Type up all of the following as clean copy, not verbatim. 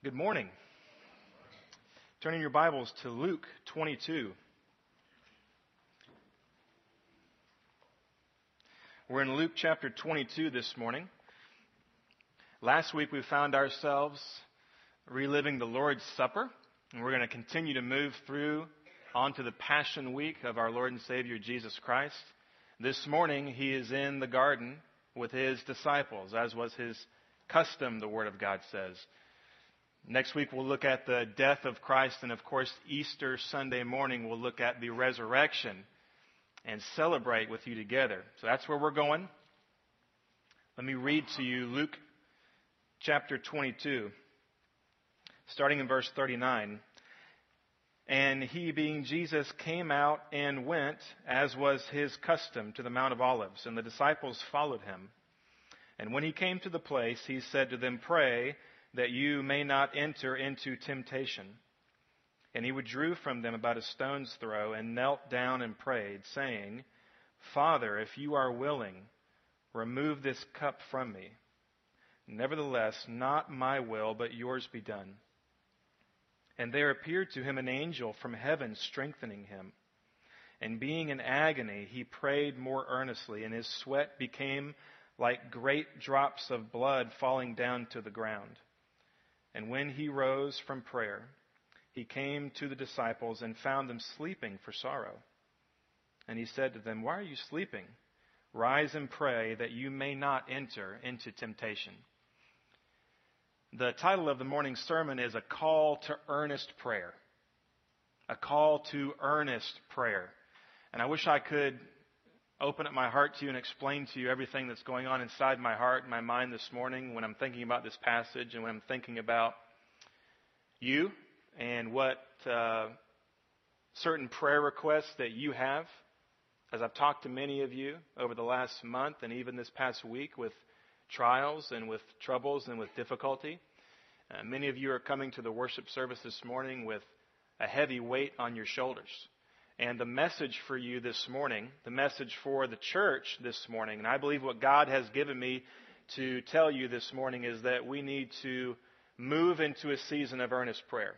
Good morning. Turning your Bibles to Luke 22. We're in Luke chapter 22 this morning. Last week we found ourselves reliving the Lord's Supper, and we're going to continue to move through onto the Passion Week of our Lord and Savior Jesus Christ. This morning he is in the garden with his disciples, as was his custom, the Word of God says. Next week we'll look at the death of Christ, and of course Easter Sunday morning we'll look at the resurrection and celebrate with you together. So that's where we're going. Let me read to you Luke chapter 22, starting in verse 39. And he, being Jesus, came out and went, as was his custom, to the Mount of Olives, and the disciples followed him. And when he came to the place, he said to them, "Pray that you may not enter into temptation." And he withdrew from them about a stone's throw and knelt down and prayed, saying, "Father, if you are willing, remove this cup from me. Nevertheless, not my will, but yours be done." And there appeared to him an angel from heaven, strengthening him. And being in agony, he prayed more earnestly, and his sweat became like great drops of blood falling down to the ground. And when he rose from prayer, he came to the disciples and found them sleeping for sorrow. And he said to them, "Why are you sleeping? Rise and pray that you may not enter into temptation." The title of the morning's sermon is A Call to Earnest Prayer. A call to earnest prayer. And I wish I could open up my heart to you and explain to you everything that's going on inside my heart and my mind this morning when I'm thinking about this passage and when I'm thinking about you and what certain prayer requests that you have. As I've talked to many of you over the last month and even this past week with trials and with troubles and with difficulty. Many of you are coming to the worship service this morning with a heavy weight on your shoulders. And the message for you this morning, the message for the church this morning, and I believe what God has given me to tell you this morning is that we need to move into a season of earnest prayer.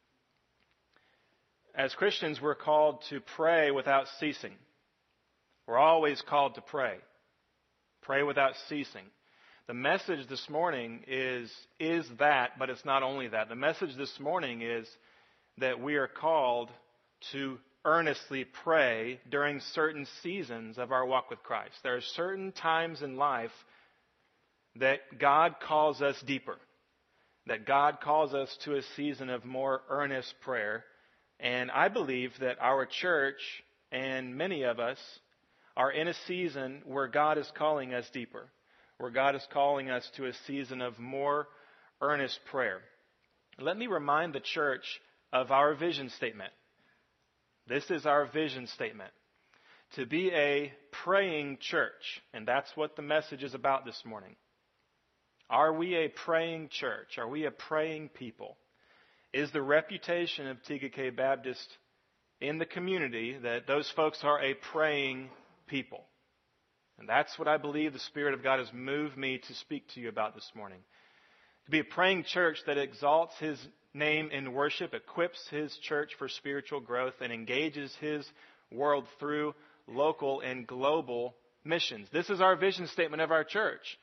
As Christians, we're called to pray without ceasing. We're always called to pray. Pray without ceasing. The message this morning is that, but it's not only that. The message this morning is that we are called to earnestly pray during certain seasons of our walk with Christ. There are certain times in life that God calls us deeper, that God calls us to a season of more earnest prayer. And I believe that our church and many of us are in a season where God is calling us deeper, where God is calling us to a season of more earnest prayer. Let me remind the church of our vision statement. This is our vision statement, to be a praying church, and that's what the message is about this morning. Are we a praying church? Are we a praying people? Is the reputation of TKK Baptist in the community that those folks are a praying people? And that's what I believe the Spirit of God has moved me to speak to you about this morning. To be a praying church that exalts His name in worship, equips His church for spiritual growth, and engages His world through local and global missions. This is our vision statement of our church.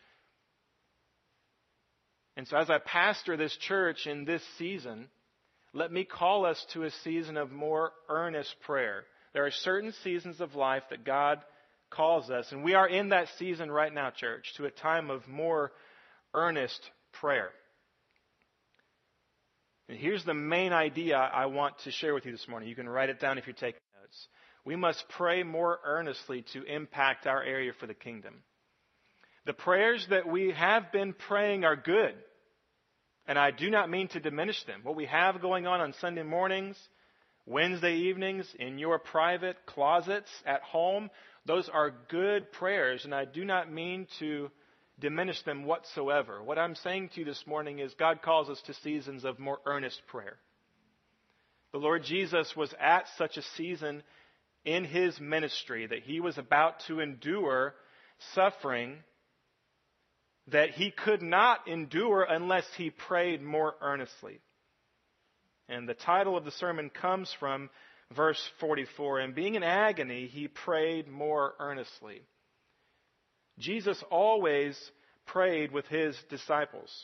And so as I pastor this church in this season, let me call us to a season of more earnest prayer. There are certain seasons of life that God calls us, and we are in that season right now, church, to a time of more earnest prayer. And here's the main idea I want to share with you this morning. You can write it down if you're taking notes. We must pray more earnestly to impact our area for the kingdom. The prayers that we have been praying are good, and I do not mean to diminish them. What we have going on Sunday mornings, Wednesday evenings, in your private closets at home, those are good prayers, and I do not mean to diminish them whatsoever. What I'm saying to you this morning is God calls us to seasons of more earnest prayer. The Lord Jesus was at such a season in His ministry that He was about to endure suffering that he could not endure unless he prayed more earnestly. And the title of the sermon comes from verse 44. And being in agony, he prayed more earnestly. Jesus always prayed with his disciples.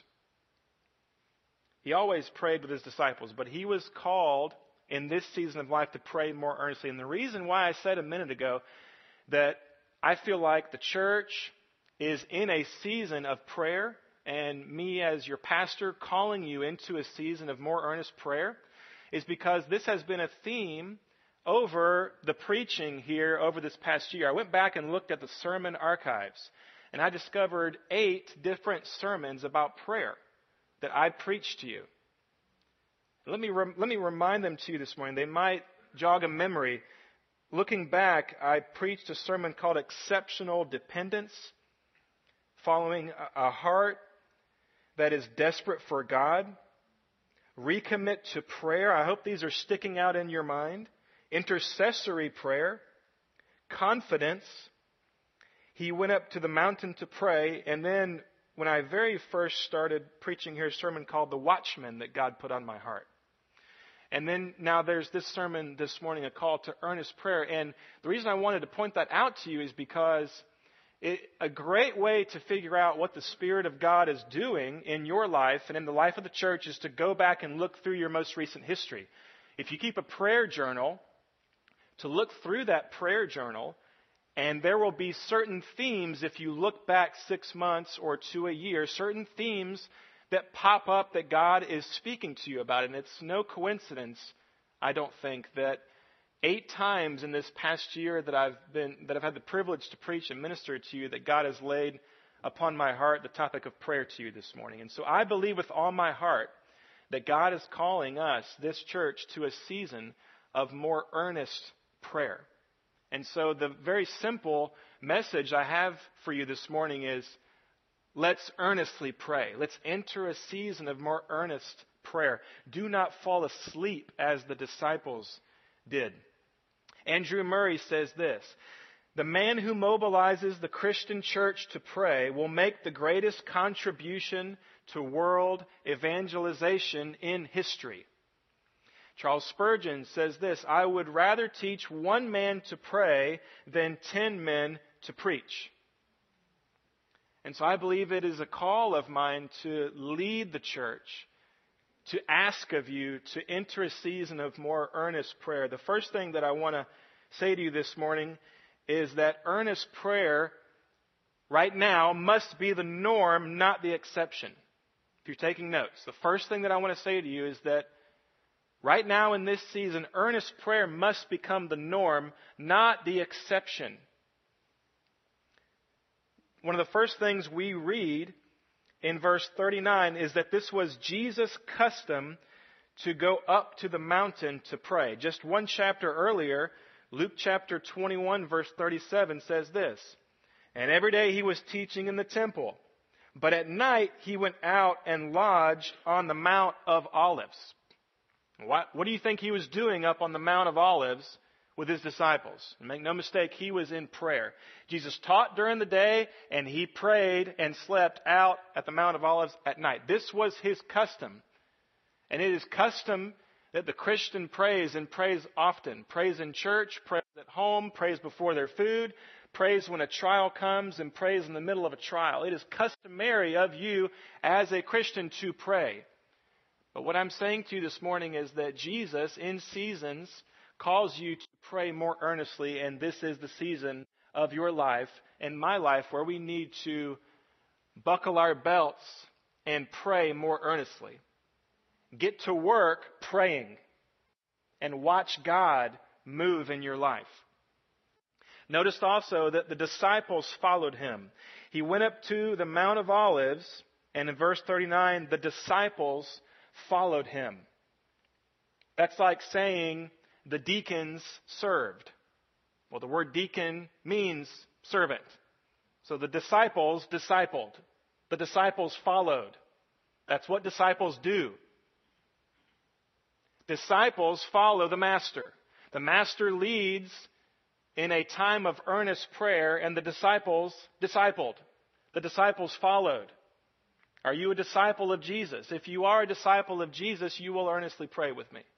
He always prayed with his disciples, but he was called in this season of life to pray more earnestly. And the reason why I said a minute ago that I feel like the church is in a season of prayer, and me as your pastor calling you into a season of more earnest prayer, is because this has been a theme over the preaching here over this past year. I went back and looked at the sermon archives, and I discovered 8 different sermons about prayer that I preached to you. Let me remind them to you this morning. They might jog a memory. Looking back, I preached a sermon called Exceptional Dependence, following a heart that is desperate for God. Recommit to prayer. I hope these are sticking out in your mind. Intercessory prayer. Confidence. He went up to the mountain to pray. And then when I very first started preaching here, a sermon called The Watchman that God put on my heart. And then now there's this sermon this morning, a call to earnest prayer. And the reason I wanted to point that out to you is because a great way to figure out what the Spirit of God is doing in your life and in the life of the church is to go back and look through your most recent history. If you keep a prayer journal, to look through that prayer journal, and there will be certain themes, if you look back 6 months or to a year, certain themes that pop up that God is speaking to you about. And it's no coincidence, I don't think, that 8 times in this past year that I've had the privilege to preach and minister to you, that God has laid upon my heart the topic of prayer to you this morning. And so I believe with all my heart that God is calling us, this church, to a season of more earnest prayer. And so the very simple message I have for you this morning is, let's earnestly pray. Let's enter a season of more earnest prayer. Do not fall asleep as the disciples did. Andrew Murray says this: the man who mobilizes the Christian church to pray will make the greatest contribution to world evangelization in history. Charles Spurgeon says this: I would rather teach 1 man to pray than 10 men to preach. And so I believe it is a call of mine to lead the church, to ask of you to enter a season of more earnest prayer. The first thing that I want to say to you this morning is that earnest prayer right now must be the norm, not the exception. If you're taking notes, the first thing that I want to say to you is that right now in this season, earnest prayer must become the norm, not the exception. One of the first things we read in verse 39 is that this was Jesus' custom to go up to the mountain to pray. Just 1 chapter earlier, Luke chapter 21 verse 37 says this: and every day he was teaching in the temple, but at night he went out and lodged on the Mount of Olives. What do you think he was doing up on the Mount of Olives with his disciples? And make no mistake, he was in prayer. Jesus taught during the day, and he prayed and slept out at the Mount of Olives at night. This was his custom. And it is custom that the Christian prays, and prays often. Prays in church, prays at home, prays before their food, prays when a trial comes, and prays in the middle of a trial. It is customary of you as a Christian to pray. But what I'm saying to you this morning is that Jesus, in seasons, calls you to pray more earnestly, and this is the season of your life and my life where we need to buckle our belts and pray more earnestly. Get to work praying and watch God move in your life. Notice also that the disciples followed him. He went up to the Mount of Olives, and in verse 39, the disciples followed him. That's like saying the deacons served. Well, the word deacon means servant. So the disciples discipled. The disciples followed. That's what disciples do. Disciples follow the master. The master leads in a time of earnest prayer, and the disciples discipled. the disciples followed. Are you a disciple of Jesus? If you are a disciple of Jesus, you will earnestly pray with me.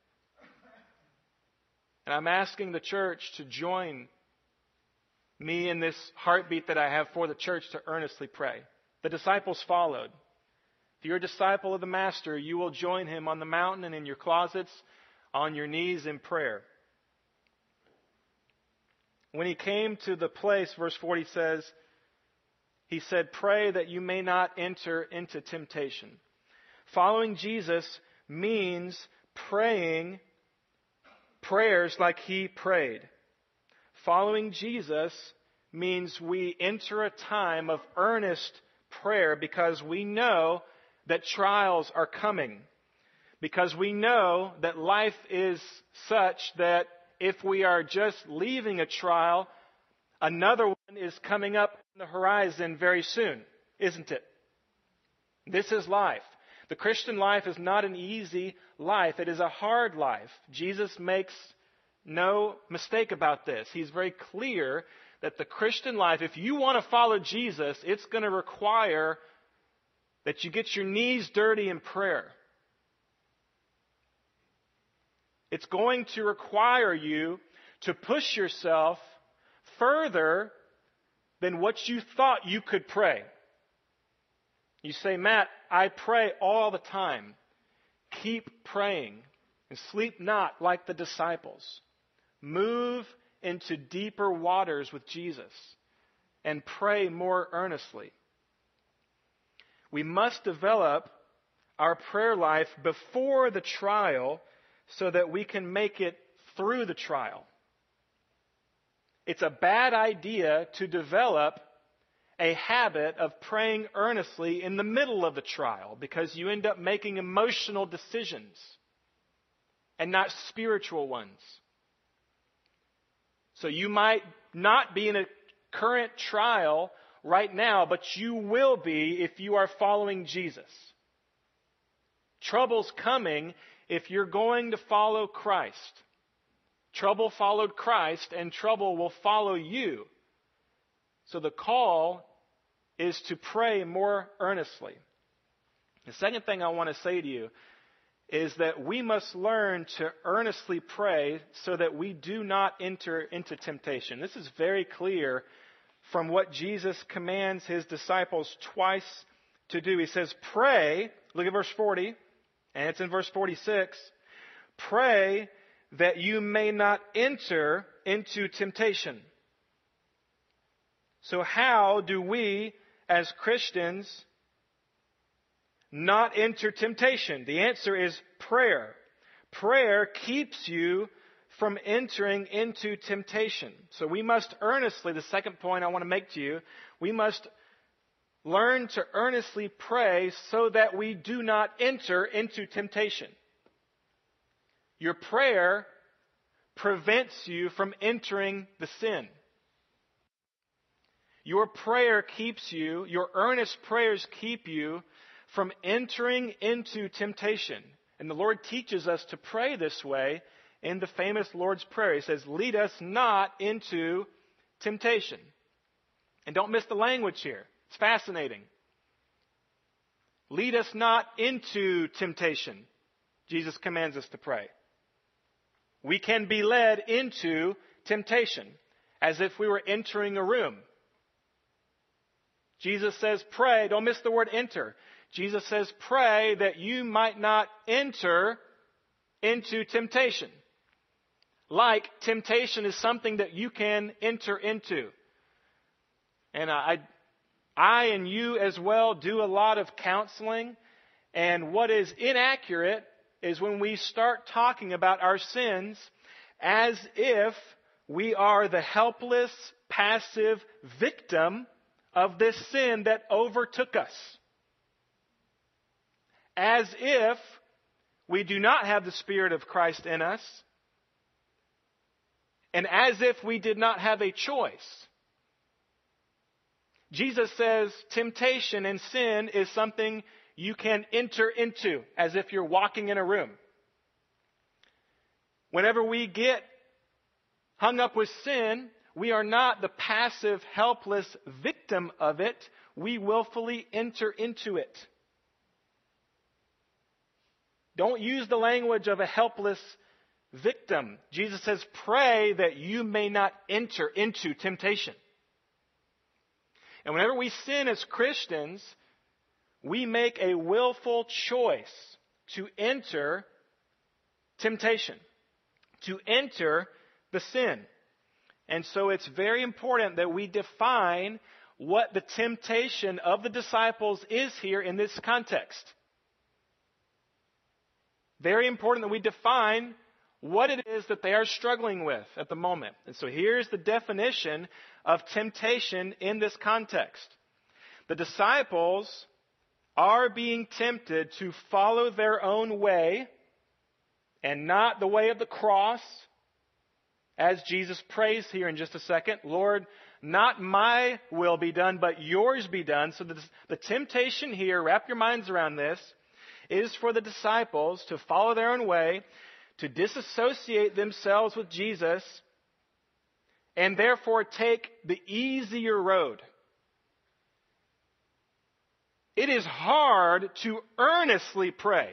And I'm asking the church to join me in this heartbeat that I have for the church to earnestly pray. The disciples followed. If you're a disciple of the Master, you will join him on the mountain and in your closets, on your knees in prayer. When he came to the place, verse 40 says, he said, pray that you may not enter into temptation. Following Jesus means praying prayers like he prayed. Following Jesus means we enter a time of earnest prayer because we know that trials are coming. Because we know that life is such that if we are just leaving a trial, another one is coming up on the horizon very soon, isn't it? This is life. The Christian life is not an easy life. It is a hard life. Jesus makes no mistake about this. He's very clear that the Christian life, if you want to follow Jesus, it's going to require that you get your knees dirty in prayer. It's going to require you to push yourself further than what you thought you could pray. You say, Matt, I pray all the time. Keep praying and sleep not like the disciples. Move into deeper waters with Jesus and pray more earnestly. We must develop our prayer life before the trial so that we can make it through the trial. It's a bad idea to develop a habit of praying earnestly in the middle of the trial because you end up making emotional decisions and not spiritual ones. So you might not be in a current trial right now, but you will be if you are following Jesus. Trouble's coming if you're going to follow Christ. Trouble followed Christ, and trouble will follow you. So the call is to pray more earnestly. The second thing I want to say to you is that we must learn to earnestly pray so that we do not enter into temptation. This is very clear from what Jesus commands his disciples twice to do. He says, pray, look at verse 40, and it's in verse 46, pray that you may not enter into temptation. So how do we as Christians not enter temptation? The answer is prayer. Prayer keeps you from entering into temptation. So we must earnestly, the second point I want to make to you, we must learn to earnestly pray so that we do not enter into temptation. Your prayer prevents you from entering the sin. Your prayer keeps you, your earnest prayers keep you from entering into temptation. And the Lord teaches us to pray this way in the famous Lord's Prayer. He says, lead us not into temptation. And don't miss the language here. It's fascinating. Lead us not into temptation. Jesus commands us to pray. We can be led into temptation as if we were entering a room. Jesus says, pray. Don't miss the word enter. Jesus says, pray that you might not enter into temptation. Like temptation is something that you can enter into. And I and you as well do a lot of counseling. And what is inaccurate is when we start talking about our sins as if we are the helpless, passive victim of this sin that overtook us. As if we do not have the Spirit of Christ in us, and as if we did not have a choice. Jesus says temptation and sin is something you can enter into as if you're walking in a room. Whenever we get hung up with sin, we are not the passive, helpless victim of it. we willfully enter into it. Don't use the language of a helpless victim. Jesus says, pray that you may not enter into temptation. And whenever we sin as Christians, we make a willful choice to enter temptation, to enter the sin. And so it's very important that we define what the temptation of the disciples is here in this context. Very important that we define what it is that they are struggling with at the moment. And so here's the definition of temptation in this context. The disciples are being tempted to follow their own way and not the way of the cross, as Jesus prays here in just a second. Lord, not my will be done, but yours be done. So the temptation here, wrap your minds around this, is for the disciples to follow their own way, to disassociate themselves with Jesus, and therefore take the easier road. It is hard to earnestly pray.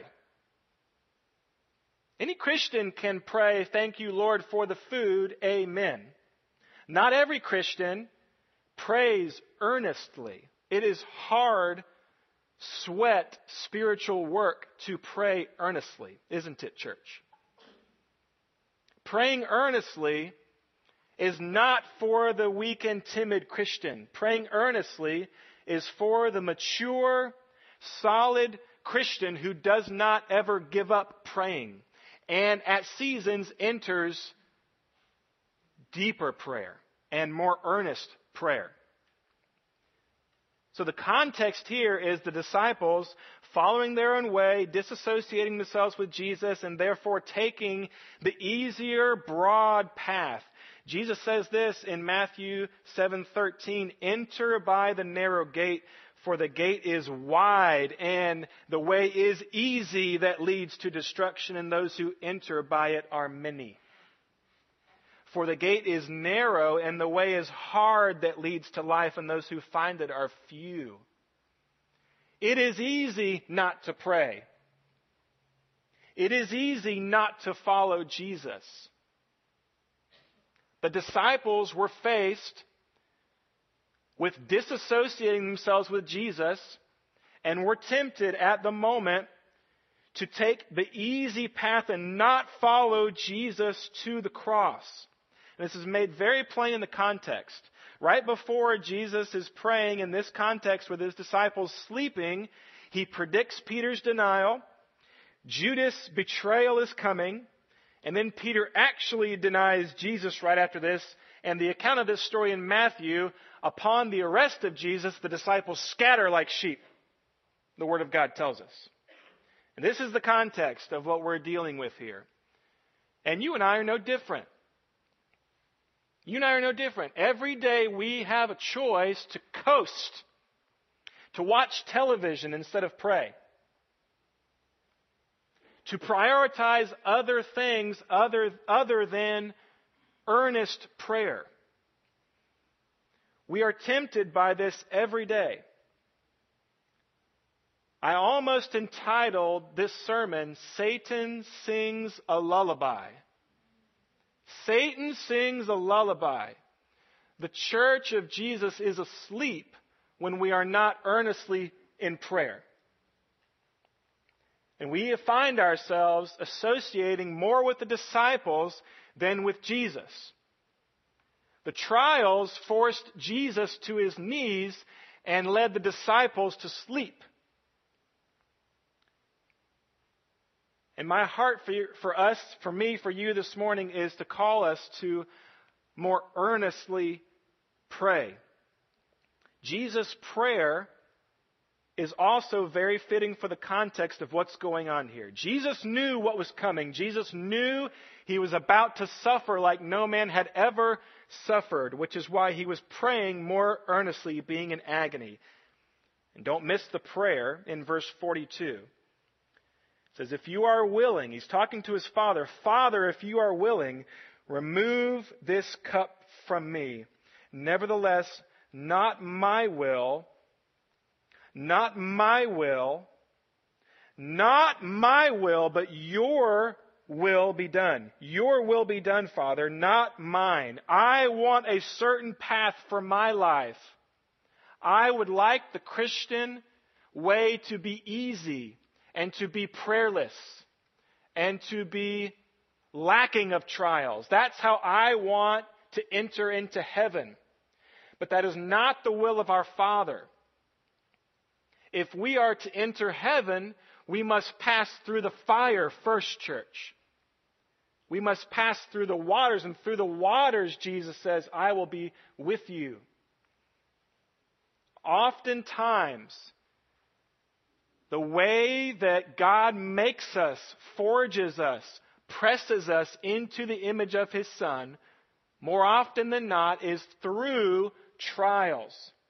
Any Christian can pray, thank you, Lord, for the food, amen. Not every Christian prays earnestly. It is hard, sweat, spiritual work to pray earnestly, isn't it, church? Praying earnestly is not for the weak and timid Christian. Praying earnestly is for the mature, solid Christian who does not ever give up praying and at seasons enters deeper prayer and more earnest prayer. So the context here is the disciples following their own way, disassociating themselves with Jesus, and therefore taking the easier, broad path. Jesus says this in Matthew 7:13, enter by the narrow gate, for the gate is wide and the way is easy that leads to destruction, and those who enter by it are many. For the gate is narrow and the way is hard that leads to life, and those who find it are few. It is easy not to pray. It is easy not to follow Jesus. The disciples were faced with disassociating themselves with Jesus and were tempted at the moment to take the easy path and not follow Jesus to the cross. And this is made very plain in the context. Right before Jesus is praying in this context with his disciples sleeping, he predicts Peter's denial. Judas' betrayal is coming. And then Peter actually denies Jesus right after this. And the account of this story in Matthew, upon the arrest of Jesus, the disciples scatter like sheep. The Word of God tells us. And this is the context of what we're dealing with here. And you and I are no different. You and I are no different. Every day we have a choice to coast, to watch television instead of pray, to prioritize other things other than earnest prayer. We are tempted by this every day. I almost entitled this sermon, Satan Sings a Lullaby. Satan sings a lullaby. The church of Jesus is asleep when we are not earnestly in prayer. And we find ourselves associating more with the disciples than with Jesus. The trials forced Jesus to his knees and led the disciples to sleep. And my heart for us, for me, for you this morning is to call us to more earnestly pray. Jesus' prayer is also very fitting for the context of what's going on here. Jesus knew what was coming. Jesus knew he was about to suffer like no man had ever suffered, which is why he was praying more earnestly, being in agony. And don't miss the prayer in verse 42. It says, if you are willing, he's talking to his Father, Father, if you are willing, remove this cup from me. Nevertheless, not my will, not my will, but your will be done. Your will be done, Father, not mine. I want a certain path for my life. I would like the Christian way to be easy and to be prayerless and to be lacking of trials. That's how I want to enter into heaven. But that is not the will of our Father. If we are to enter heaven, we must pass through the fire first, church. We must pass through the waters, and through the waters, Jesus says, I will be with you. Oftentimes, the way that God makes us, forges us, presses us into the image of His Son, more often than not, is through trials.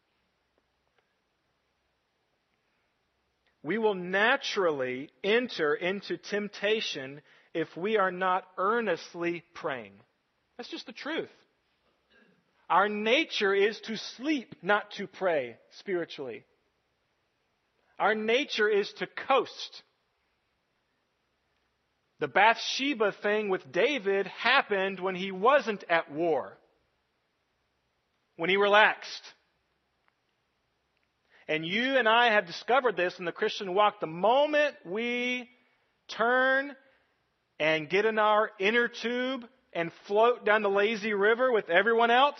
We will naturally enter into temptation if we are not earnestly praying. That's just the truth. Our nature is to sleep, not to pray spiritually. Our nature is to coast. The Bathsheba thing with David happened when he wasn't at war, when he relaxed. And you and I have discovered this in the Christian walk. The moment we turn and get in our inner tube and float down the lazy river with everyone else,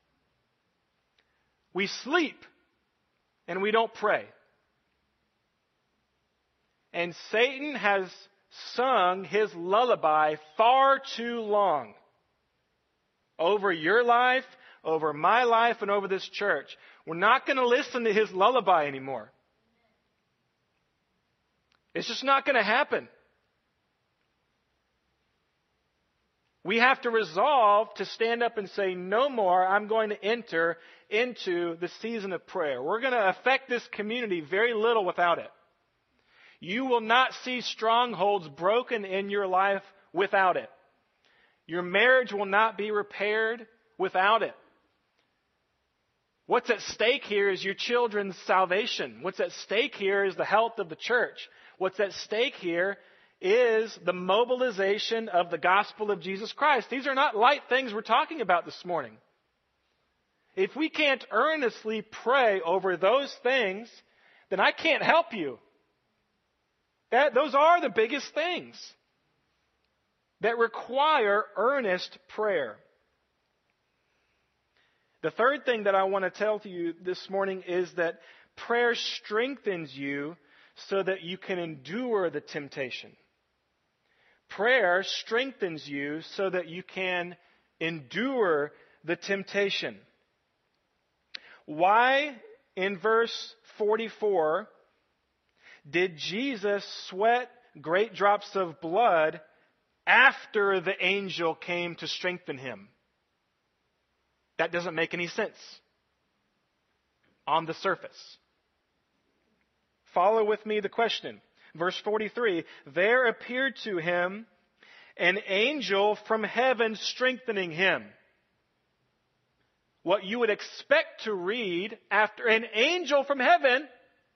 we sleep and we don't pray. And Satan has sung his lullaby far too long over your life, over my life, and over this church. We're not going to listen to his lullaby anymore. It's just not going to happen. We have to resolve to stand up and say, no more, I'm going to enter into the season of prayer. We're going to affect this community very little without it. You will not see strongholds broken in your life without it. Your marriage will not be repaired without it. What's at stake here is your children's salvation. What's at stake here is the health of the church. What's at stake here is the mobilization of the gospel of Jesus Christ. These are not light things we're talking about this morning. If we can't earnestly pray over those things, then I can't help you. Those are the biggest things that require earnest prayer. The third thing that I want to tell to you this morning is that prayer strengthens you so that you can endure the temptation. Prayer strengthens you so that you can endure the temptation. Why, in verse 44, did Jesus sweat great drops of blood after the angel came to strengthen him? That doesn't make any sense on the surface. Follow with me the question. Verse 43, there appeared to him an angel from heaven strengthening him. What you would expect to read after an angel from heaven,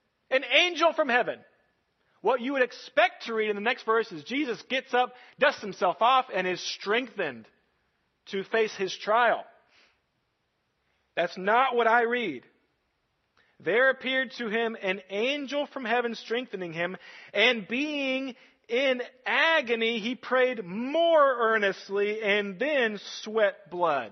what you would expect to read in the next verse is Jesus gets up, dusts himself off, and is strengthened to face his trial. That's not what I read. There appeared to him an angel from heaven strengthening him, and being in agony, he prayed more earnestly and then sweat blood.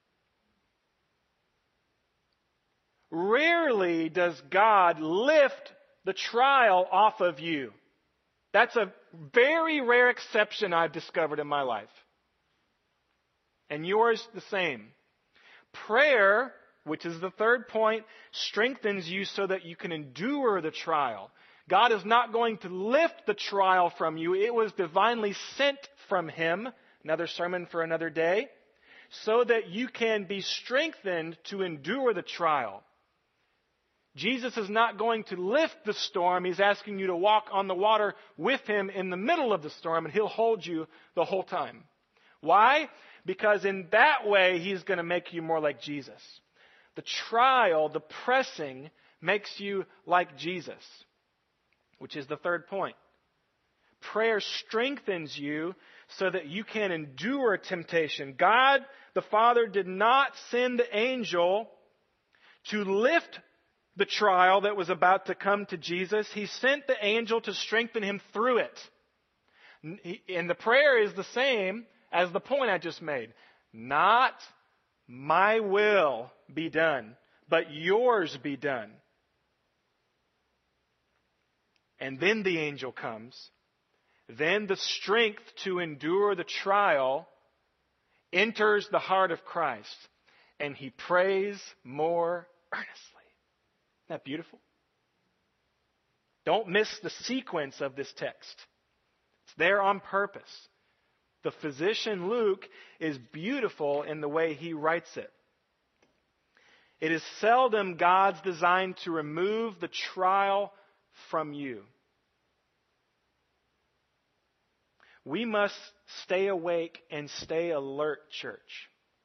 Rarely does God lift the trial off of you. That's a very rare exception I've discovered in my life. And yours the same. Prayer, which is the third point, strengthens you so that you can endure the trial. God is not going to lift the trial from you. It was divinely sent from Him, another sermon for another day, so that you can be strengthened to endure the trial. Jesus is not going to lift the storm. He's asking you to walk on the water with Him in the middle of the storm, and He'll hold you the whole time. Why? Because in that way, He's going to make you more like Jesus. The trial, the pressing, makes you like Jesus, which is the third point. Prayer strengthens you so that you can endure temptation. God, the Father, did not send the angel to lift the trial that was about to come to Jesus. He sent the angel to strengthen him through it. And the prayer is the same as the point I just made. Not my will be done, but yours be done. And then the angel comes. Then the strength to endure the trial enters the heart of Christ, and he prays more earnestly. Isn't that beautiful? Don't miss the sequence of this text. It's there on purpose. The physician Luke is beautiful in the way he writes it. It is seldom God's design to remove the trial from you. We must stay awake and stay alert, church.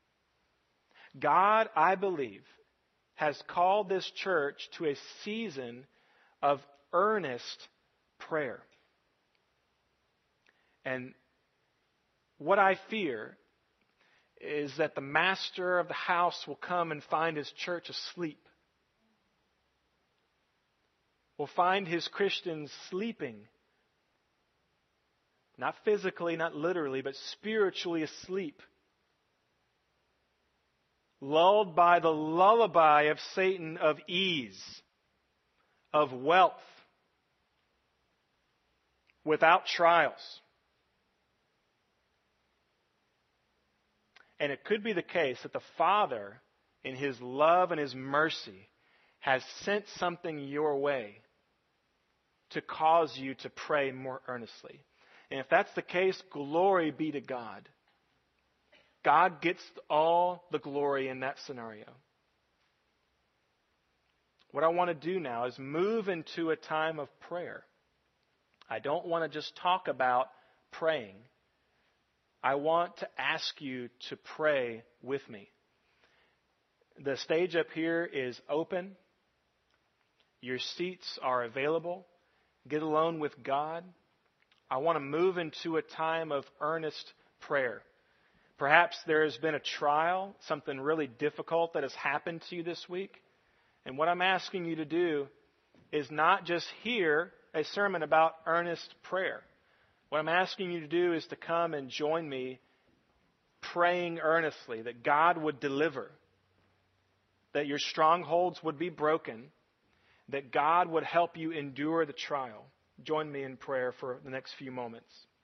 God, I believe, has called this church to a season of earnest prayer. And what I fear is that the master of the house will come and find his church asleep. Will find his Christians sleeping. Not physically, not literally, but spiritually asleep. Lulled by the lullaby of Satan of ease, of wealth, without trials. And it could be the case that the Father, in His love and His mercy, has sent something your way to cause you to pray more earnestly. And if that's the case, glory be to God. God gets all the glory in that scenario. What I want to do now is move into a time of prayer. I don't want to just talk about praying. I want to ask you to pray with me. The stage up here is open. Your seats are available. Get alone with God. I want to move into a time of earnest prayer. Perhaps there has been a trial, something really difficult that has happened to you this week. And what I'm asking you to do is not just hear a sermon about earnest prayer. What I'm asking you to do is to come and join me praying earnestly that God would deliver, that your strongholds would be broken, that God would help you endure the trial. Join me in prayer for the next few moments.